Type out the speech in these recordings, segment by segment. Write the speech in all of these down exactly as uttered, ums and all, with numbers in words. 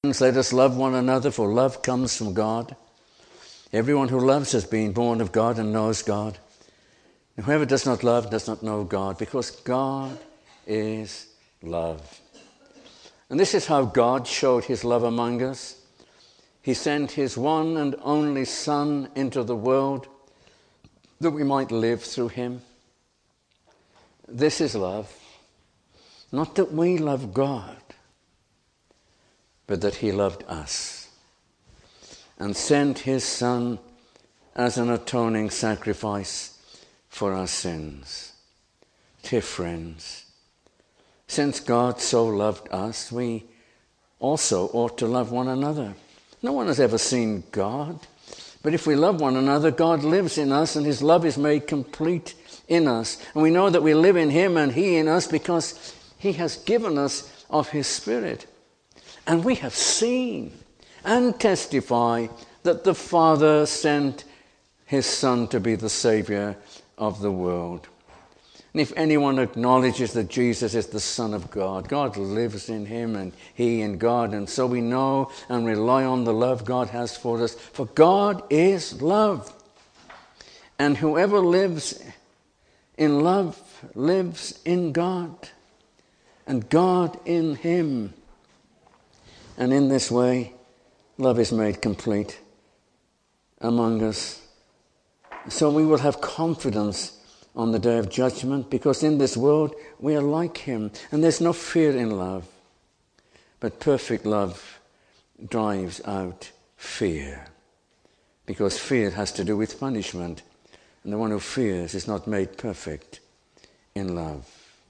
Let us love one another, for love comes from God. Everyone who loves has been born of God and knows God. And whoever does not love does not know God, because God is love. And this is how God showed his love among us. He sent his one and only Son into the world that we might live through him. This is love. Not that we love God, but that he loved us and sent his Son as an atoning sacrifice for our sins. Dear friends, since God so loved us, we also ought to love one another. No one has ever seen God, but if we love one another, God lives in us and his love is made complete in us. And we know that we live in him and he in us because he has given us of his Spirit. And we have seen and testify that the Father sent his Son to be the Saviour of the world. And if anyone acknowledges that Jesus is the Son of God, God lives in him and he in God. And so we know and rely on the love God has for us. For God is love. And whoever lives in love lives in God, and God in him. And in this way, love is made complete among us. So we will have confidence on the day of judgment, because in this world we are like him. And there's no fear in love. But perfect love drives out fear, because fear has to do with punishment. And the one who fears is not made perfect in love.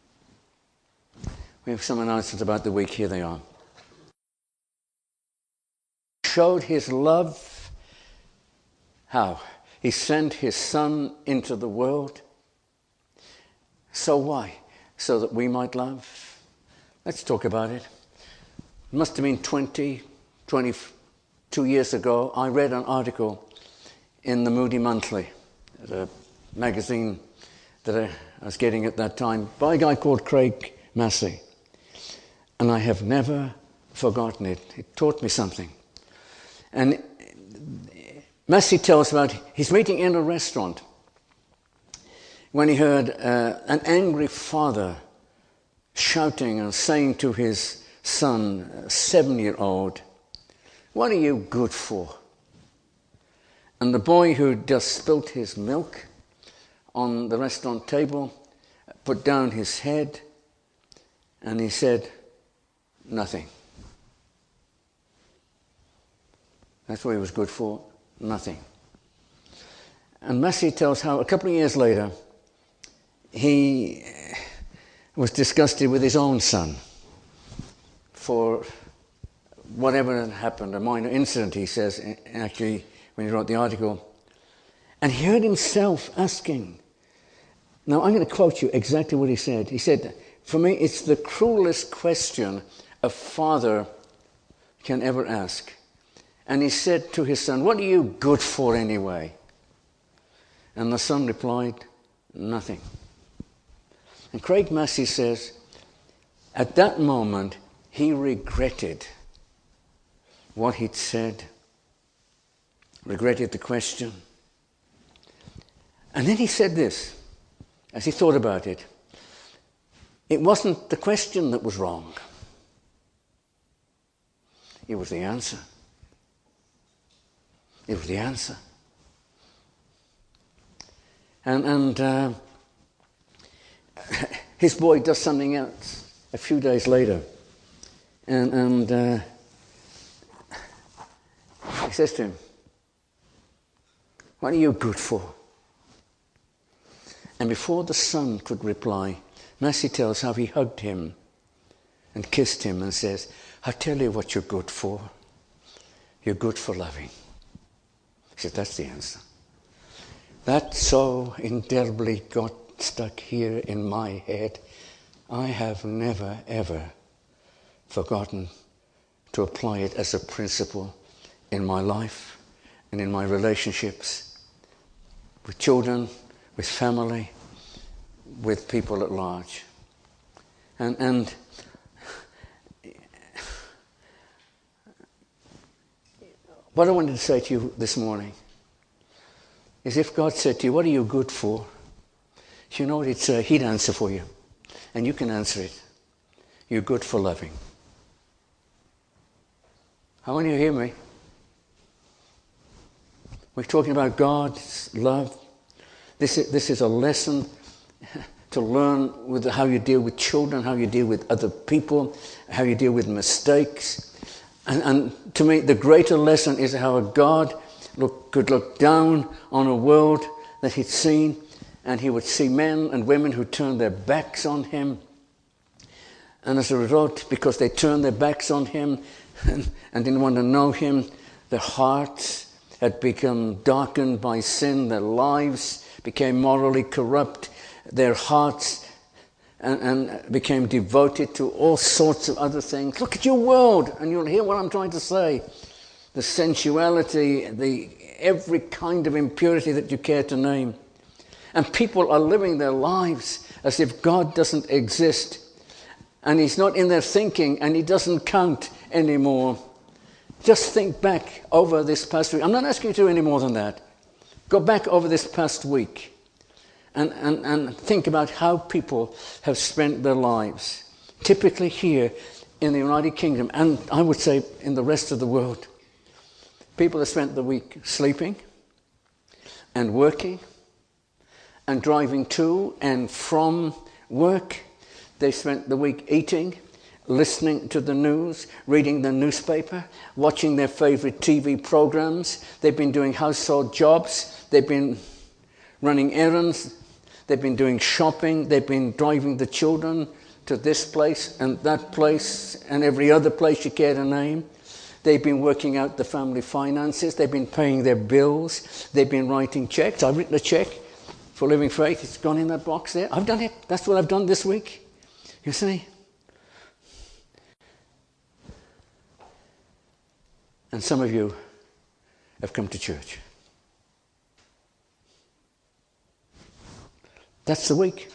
We have some announcements about the week. Here they are. Showed his love. How? He sent his Son into the world. So why? So that we might love. Let's talk about it. It must have been twenty, twenty-two years ago. I read an article in the Moody Monthly, the magazine that I was getting at that time, by a guy called Craig Massey. And I have never forgotten it. It taught me something. And Massey tells about his meeting in a restaurant when he heard uh, an angry father shouting and saying to his son, a seven-year-old, "What are you good for?" And the boy, who just spilt his milk on the restaurant table, put down his head and he said, "Nothing." That's what he was good for, nothing. And Massey tells how a couple of years later, he was disgusted with his own son for whatever had happened, a minor incident, he says, actually, when he wrote the article. And he heard himself asking, now I'm going to quote you exactly what he said. He said, "For me, it's the cruelest question a father can ever ask." And he said to his son, "What are you good for anyway?" And the son replied, "Nothing." And Craig Massey says, at that moment, he regretted what he'd said, regretted the question. And then he said this, as he thought about it: it wasn't the question that was wrong. It was the answer. It was the answer. And, and uh, his boy does something else a few days later. And, and uh, he says to him, "What are you good for?" And before the son could reply, Massey tells how he hugged him and kissed him and says, "I'll tell you what you're good for. You're good for loving." He said, "That's the answer." That so indelibly got stuck here in my head. I have never, ever forgotten to apply it as a principle in my life and in my relationships with children, with family, with people at large. And, and What I wanted to say to you this morning is, if God said to you, what are you good for? You know what he'd say? He'd answer for you. And you can answer it. You're good for loving. How many of you hear me? We're talking about God's love. This is, this is a lesson to learn with how you deal with children, how you deal with other people, how you deal with mistakes. And, and to me, the greater lesson is how a God look, could look down on a world that he'd seen, and he would see men and women who turned their backs on him. And as a result, because they turned their backs on him and, and didn't want to know him, their hearts had become darkened by sin. Their lives became morally corrupt. Their hearts and, and became devoted to all sorts of other things. Look at your world, and you'll hear what I'm trying to say. The sensuality, the every kind of impurity that you care to name. And people are living their lives as if God doesn't exist. And he's not in their thinking, and he doesn't count anymore. Just think back over this past week. I'm not asking you to do any more than that. Go back over this past week and, and, and think about how people have spent their lives. Typically here in the United Kingdom, and I would say in the rest of the world, people have spent the week sleeping and working and driving to and from work. They spent the week eating, listening to the news, reading the newspaper, watching their favorite T V programs. They've been doing household jobs. They've been running errands. They've been doing shopping. They've been driving the children to this place and that place and every other place you care to name. They've been working out the family finances. They've been paying their bills. They've been writing checks. I've written a check for Living Faith. It's gone in that box there. I've done it. That's what I've done this week. You see? And some of you have come to church. That's the week.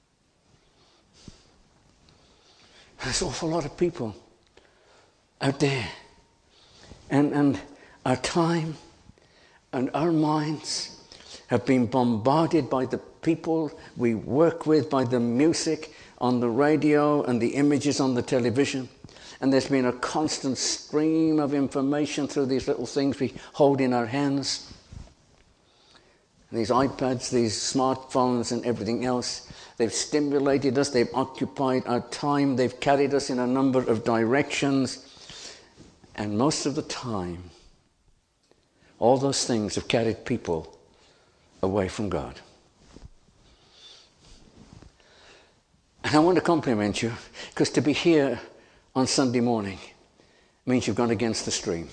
There's an awful lot of people out there. And, and our time and our minds have been bombarded by the people we work with, by the music on the radio and the images on the television. And there's been a constant stream of information through these little things we hold in our hands. These iPads, these smartphones and everything else. They've stimulated us, they've occupied our time, they've carried us in a number of directions. And most of the time, all those things have carried people away from God. And I want to compliment you, because to be here on Sunday morning means you've gone against the stream.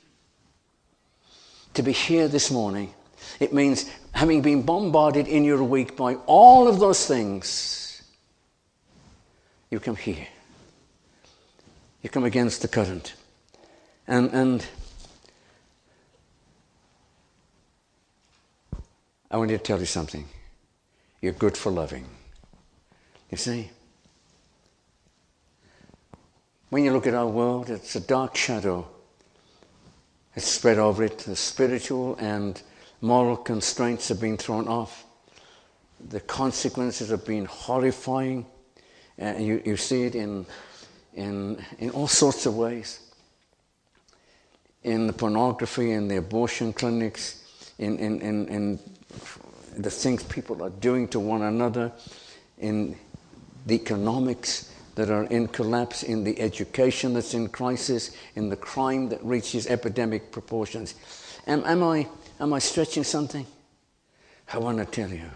To be here this morning, it means having been bombarded in your week by all of those things, you come here. You come against the current. And, and I want to tell you something. You're good for loving. You see? When you look at our world, it's a dark shadow. It's spread over it. The spiritual and moral constraints have been thrown off. The consequences have been horrifying. Uh, you, you see it in, in, in all sorts of ways. In the pornography, in the abortion clinics, in, in, in, in the things people are doing to one another, in the economics that are in collapse, in the education that's in crisis, in the crime that reaches epidemic proportions. Am, am I am I stretching something? I want to tell you,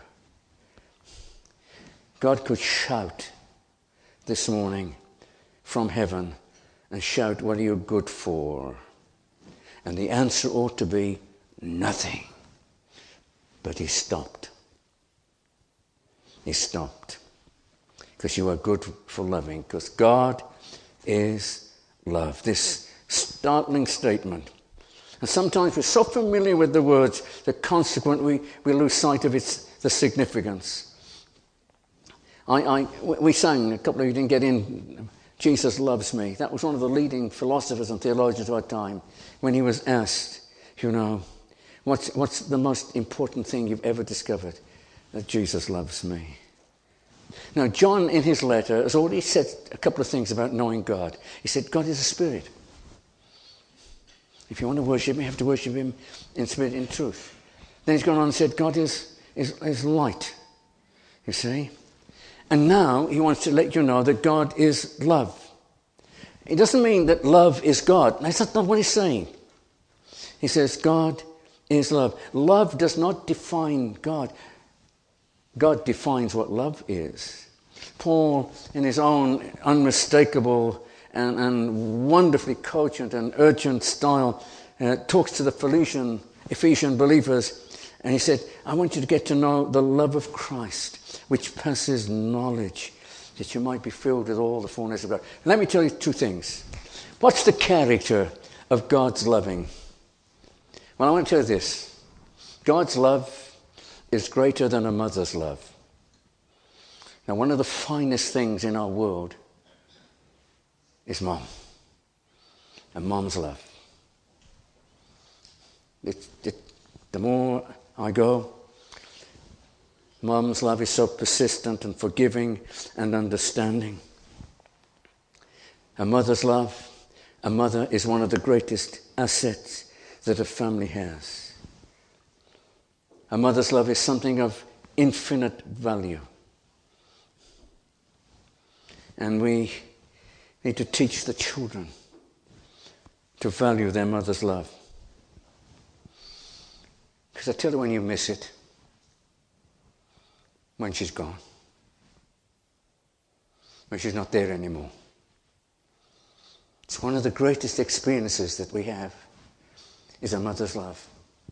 God could shout this morning from heaven and shout, what are you good for? And the answer ought to be nothing. But he stopped. He stopped. Because you are good for loving. Because God is love. This startling statement. And sometimes we're so familiar with the words that consequently we lose sight of its the significance. I, I, we sang, a couple of you didn't get in Jesus loves me. That was one of the leading philosophers and theologians of our time when he was asked, you know, what's, what's the most important thing you've ever discovered? That Jesus loves me. Now, John, in his letter, has already said a couple of things about knowing God. He said, God is a spirit. If you want to worship him, you have to worship him in spirit and in truth. Then he's gone on and said, God is, is, is light, you see. And now he wants to let you know that God is love. It doesn't mean that love is God. That's not what he's saying. He says God is love. Love does not define God. God defines what love is. Paul, in his own unmistakable and, and wonderfully cogent and urgent style, uh, talks to the Ephesian, Ephesian believers, and he said, I want you to get to know the love of Christ, which passes knowledge, that you might be filled with all the fullness of God. Let me tell you two things. What's the character of God's loving? Well, I want to tell you this. God's love is greater than a mother's love. Now, one of the finest things in our world is mom. And mom's love. It, it, the more I go, mom's love is so persistent and forgiving and understanding. A mother's love, a mother is one of the greatest assets that a family has. A mother's love is something of infinite value. And we need to teach the children to value their mother's love. Because I tell you when you miss it, when she's gone, when she's not there anymore. It's one of the greatest experiences that we have, is a mother's love.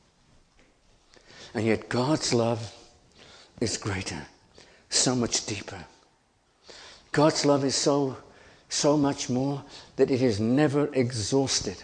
And yet God's love is greater, so much deeper. God's love is so, so much more that it is never exhausted.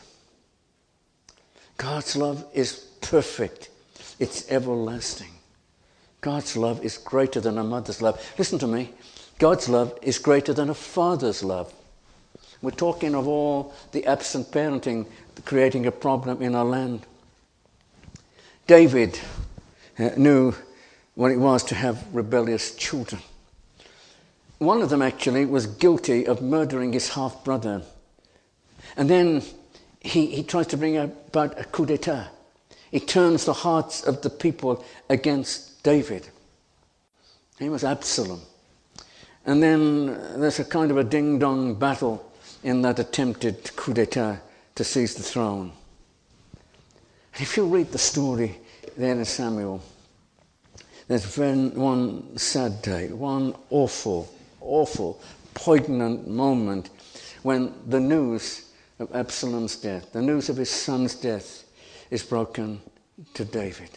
God's love is perfect. It's everlasting. God's love is greater than a mother's love. Listen to me. God's love is greater than a father's love. We're talking of all the absent parenting creating a problem in our land. David uh, knew what it was to have rebellious children. One of them actually was guilty of murdering his half-brother. And then he, he tries to bring about a coup d'etat. He turns the hearts of the people against David. He was Absalom. And then there's a kind of a ding-dong battle in that attempted coup d'etat to seize the throne. And if you read the story there in Samuel, there's one sad day, one awful, awful, poignant moment when the news of Absalom's death, the news of his son's death, is broken to David.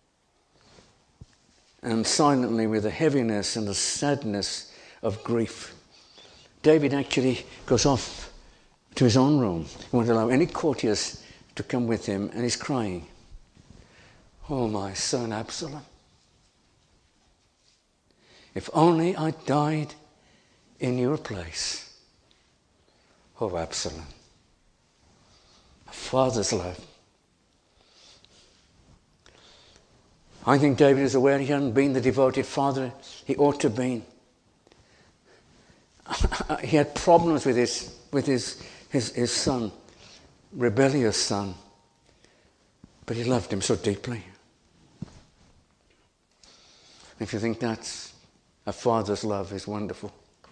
And silently, with a heaviness and a sadness of grief, David actually goes off to his own room. He won't allow any courtiers to come with him, and he's crying, "Oh, my son Absalom, if only I died in your place." Oh, Absalom, a father's love. I think David is aware he hadn't been the devoted father he ought to have been. He had problems with his with his, his his son, rebellious son, but he loved him so deeply. If you think that's a father's love is wonderful,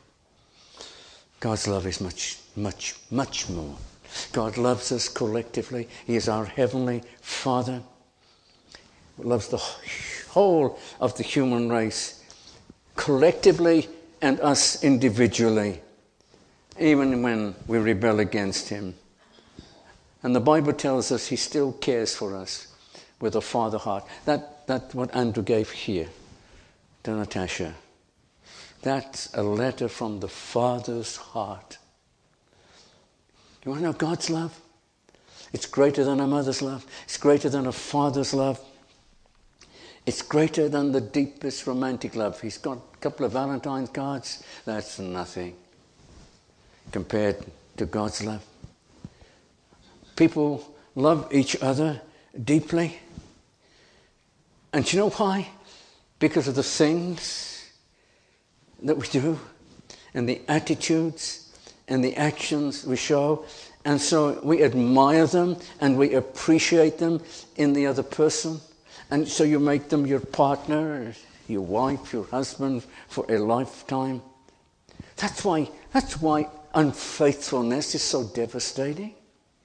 God's love is much, much, much more. God loves us collectively. He is our heavenly Father. He loves the whole of the human race collectively and us individually, even when we rebel against him. And the Bible tells us he still cares for us with a father heart. That, that's what Andrew gave here to Natasha. That's a letter from the Father's heart. You want to know God's love? It's greater than a mother's love. It's greater than a father's love. It's greater than the deepest romantic love. He's got a couple of Valentine's cards. That's nothing. compared to God's love. People love each other deeply. And do you know why? Because of the things that we do and the attitudes and the actions we show. And so we admire them and we appreciate them in the other person. And so you make them your partner, your wife, your husband for a lifetime. That's why, that's why unfaithfulness is so devastating.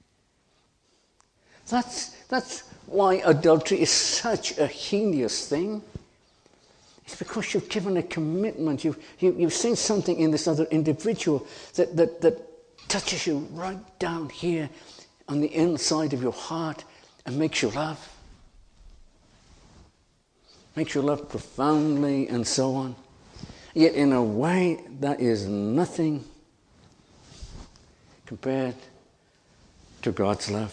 That's, that's why adultery is such a heinous thing. It's because you've given a commitment. You've, you, you've seen something in this other individual that, that, that touches you right down here on the inside of your heart and makes you love. Makes you love profoundly and so on. Yet in a way that is nothing compared to God's love.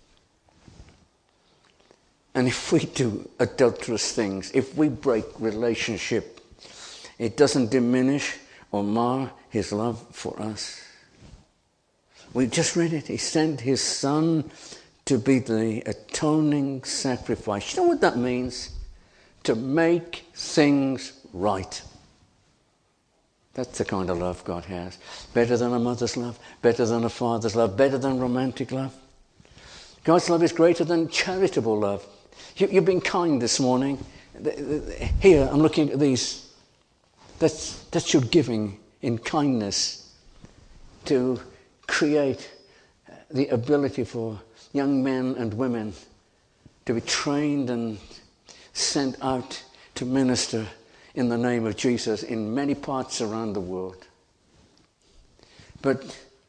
And if we do adulterous things, if we break relationship, it doesn't diminish or mar his love for us. We just read it. He sent his son to be the atoning sacrifice. You know what that means? To make things right. That's the kind of love God has. Better than a mother's love, better than a father's love, better than romantic love. God's love is greater than charitable love. You, you've been kind this morning. Here, I'm looking at these. That's, that's your giving in kindness to create the ability for young men and women to be trained and sent out to minister in the name of Jesus in many parts around the world. But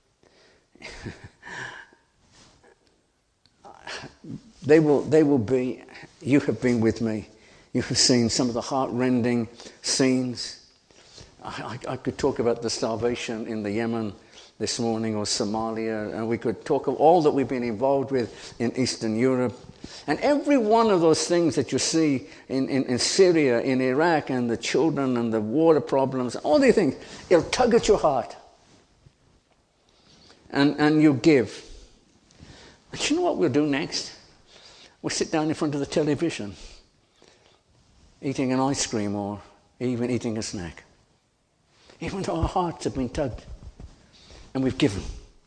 they will, they will be, you have been with me. You have seen some of the heart-rending scenes. I, I, I could talk about the starvation in the Yemen this morning or Somalia, and we could talk of all that we've been involved with in Eastern Europe. And every one of those things that you see in, in, in Syria, in Iraq, and the children and the water problems, all these things, it'll tug at your heart. And, and you give. But you know what we'll do next? We'll sit down in front of the television, eating an ice cream or even eating a snack. Even though our hearts have been tugged. And we've given.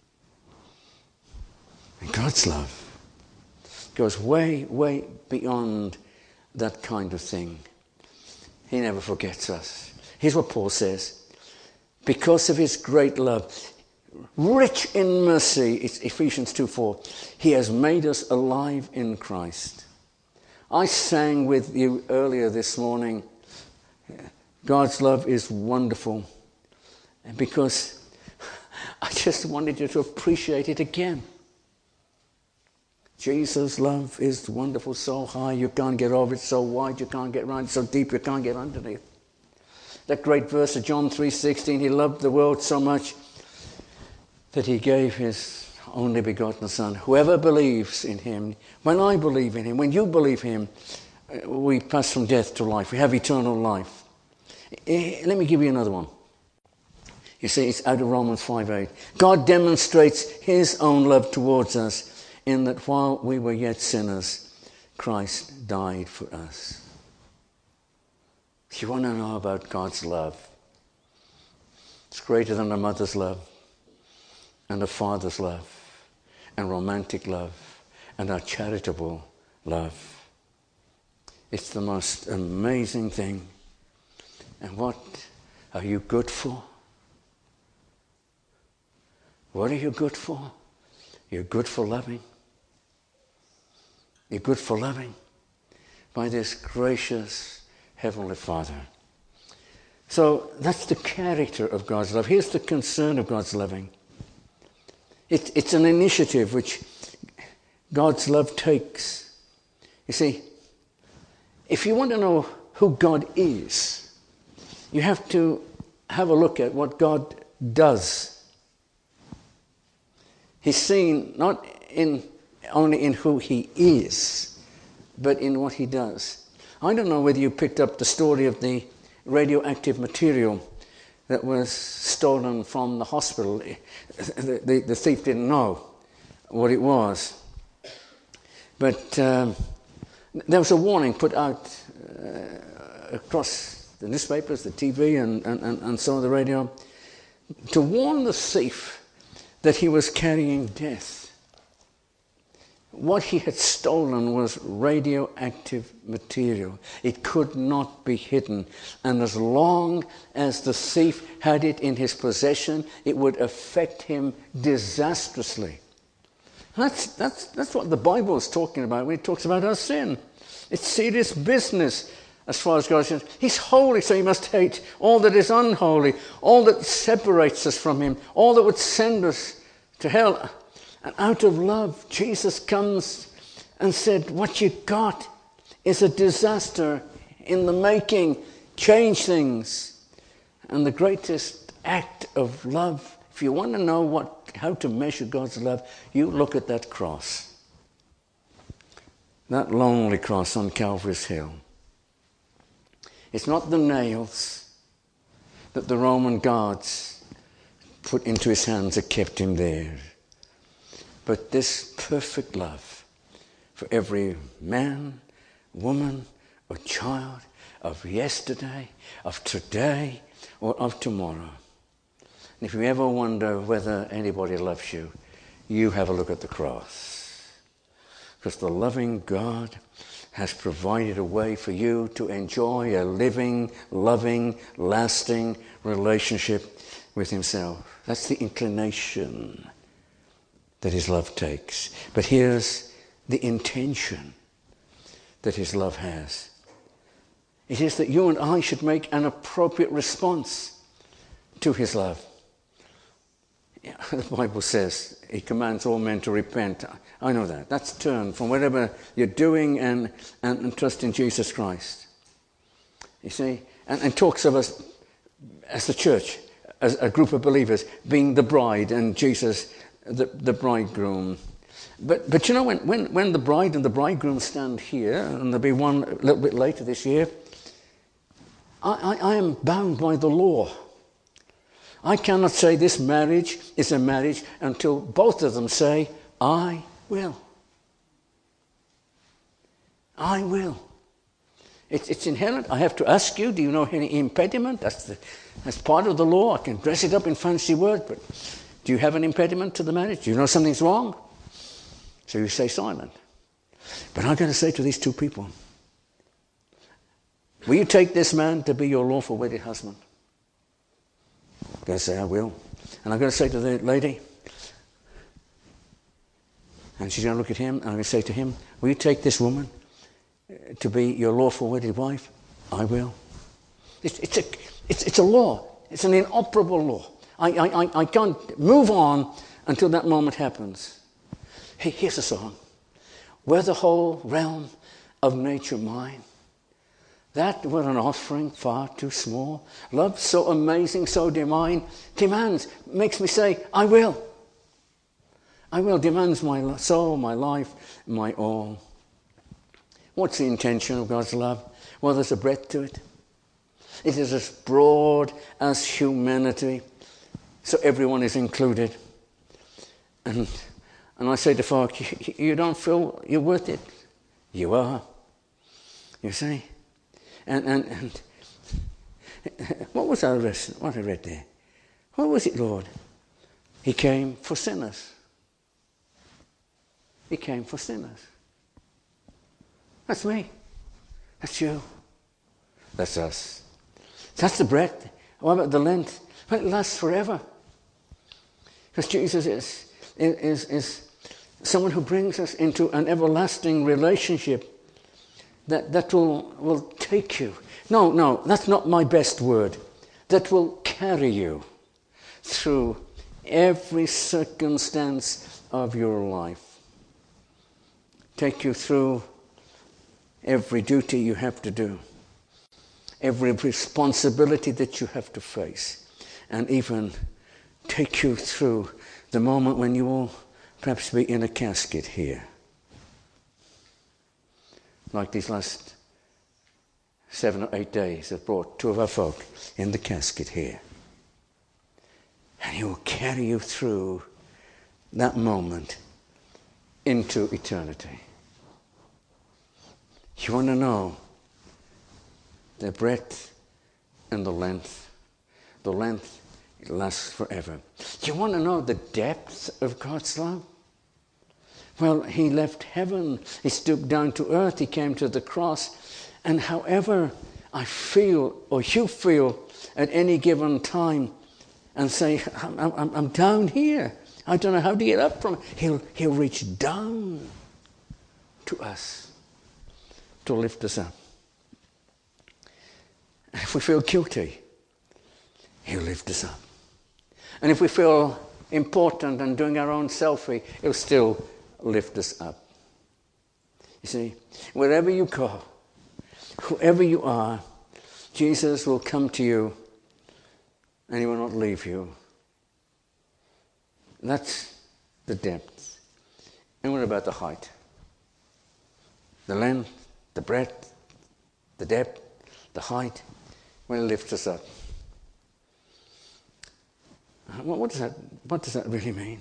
And God's love goes way, way beyond that kind of thing. He never forgets us. Here's what Paul says. Because of his great love, rich in mercy, it's Ephesians two four, he has made us alive in Christ. I sang with you earlier this morning, God's love is wonderful. And because I just wanted you to appreciate it again. Jesus' love is wonderful, so high you can't get over it, so wide you can't get around, so deep you can't get underneath. That great verse of John three sixteen, he loved the world so much that he gave his only begotten Son. Whoever believes in him, when I believe in him, when you believe him, we pass from death to life. We have eternal life. Let me give you another one. You see, it's out of Romans five eight. God demonstrates his own love towards us in that while we were yet sinners, Christ died for us. If you want to know about God's love, it's greater than a mother's love and a father's love and romantic love and our charitable love. It's the most amazing thing. And what are you good for? What are you good for? You're good for loving. You're good for loving by this gracious Heavenly Father. So that's the character of God's love. Here's the concern of God's loving. It, it's an initiative which God's love takes. You see, if you want to know who God is, you have to have a look at what God does. He's seen not in only in who he is, but in what he does. I don't know whether you picked up the story of the radioactive material that was stolen from the hospital. The, the, the thief didn't know what it was. But um, there was a warning put out uh, across the newspapers, the T V, and, and, and some of the radio, to warn the thief that he was carrying death. What he had stolen was radioactive material. It could not be hidden. And as long as the thief had it in his possession, it would affect him disastrously. That's, that's, that's what the Bible is talking about when it talks about our sin. It's serious business as far as God is concerned. He's holy, so he must hate all that is unholy, all that separates us from him, all that would send us to hell. And out of love, Jesus comes and said, what you got is a disaster in the making. Change things. And the greatest act of love, if you want to know what how to measure God's love, you look at that cross. That lonely cross on Calvary's Hill. It's not the nails that the Roman guards put into his hands that kept him there. But this perfect love for every man, woman, or child of yesterday, of today, or of tomorrow. And if you ever wonder whether anybody loves you, you have a look at the cross. Because the loving God has provided a way for you to enjoy a living, loving, lasting relationship with himself. That's the inclination that his love takes. But here's the intention that his love has. It is that you and I should make an appropriate response to his love. Yeah, the Bible says he commands all men to repent. I know that. That's turn from whatever you're doing and, and, and trust in Jesus Christ. You see? And, and talks of us as the church, as a group of believers, being the bride and Jesus the, the bridegroom. But but you know, when, when, when the bride and the bridegroom stand here, and there'll be one a little bit later this year, I, I, I am bound by the law. I cannot say this marriage is a marriage until both of them say, I will. I will. It's, it's inherent. I have to ask you, do you know any impediment? That's, the, that's part of the law. I can dress it up in fancy words, but do you have an impediment to the marriage? Do you know something's wrong? So you stay silent. But I'm going to say to these two people, will you take this man to be your lawful wedded husband? I'm going to say, I will. And I'm going to say to the lady, and she's going to look at him, and I'm going to say to him, will you take this woman to be your lawful wedded wife? I will. It's, it's, a, it's, it's a law. It's an inoperable law. I, I, I can't move on until that moment happens. Hey, here's a song. Were the whole realm of nature mine, that were an offering far too small. Love so amazing, so divine, demands, makes me say, I will. I will, demands my soul, my life, my all. What's the intention of God's love? Well, there's a breadth to it. It is as broad as humanity, so everyone is included. And and I say to folk, you, you don't feel you're worth it? You are. You see? And, and, and what was our lesson? What I read there? What was it, Lord? He came for sinners. He came for sinners. That's me. That's you. That's us. That's the breadth. What about the length? Well, it lasts forever. Because Jesus is, is, is someone who brings us into an everlasting relationship that, that will, will take you. No, no, that's not my best word. That will carry you through every circumstance of your life. Take you through every duty you have to do, every responsibility that you have to face, and even take you through the moment when you will perhaps be in a casket here. Like these last seven or eight days have brought two of our folk in the casket here. And he will carry you through that moment into eternity. You want to know the breadth and the length. The length, it lasts forever. You want to know the depth of God's love? Well, he left heaven. He stooped down to earth. He came to the cross. And however I feel, or you feel, at any given time, and say, I'm, I'm, I'm down here. I don't know how to get up from it. He'll, he'll reach down to us to lift us up. And if we feel guilty, he'll lift us up. And if we feel important and doing our own selfie, he'll still lift us up. You see, wherever you go, whoever you are, Jesus will come to you and he will not leave you. That's the depth. And what about the height? The length, the breadth, the depth, the height. Well, it lifts us up. What does that, what does that really mean?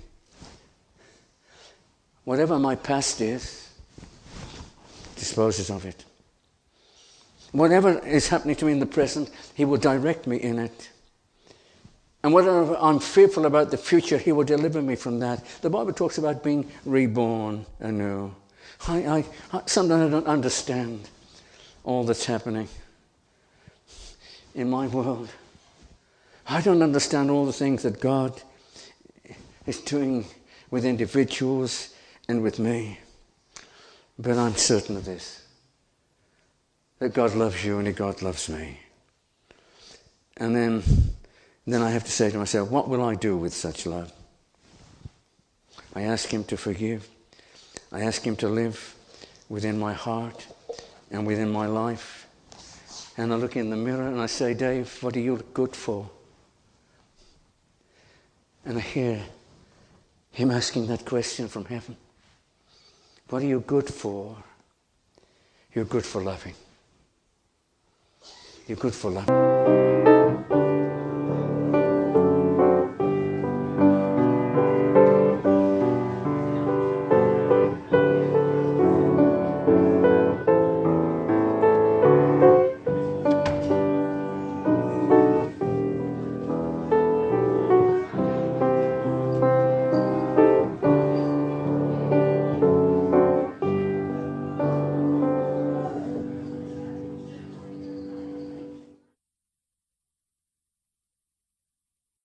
Whatever my past is, disposes of it. Whatever is happening to me in the present, he will direct me in it. And whatever I'm fearful about the future, he will deliver me from that. The Bible talks about being reborn anew. I, I, I, sometimes I don't understand all that's happening in my world. I don't understand all the things that God is doing with individuals and with me. But I'm certain of this, that God loves you and that God loves me. And then, then I have to say to myself, what will I do with such love? I ask him to forgive. I ask him to live within my heart and within my life. And I look in the mirror and I say, Dave, what are you good for? And I hear him asking that question from heaven. What are you good for? You're good for loving. You're good for loving.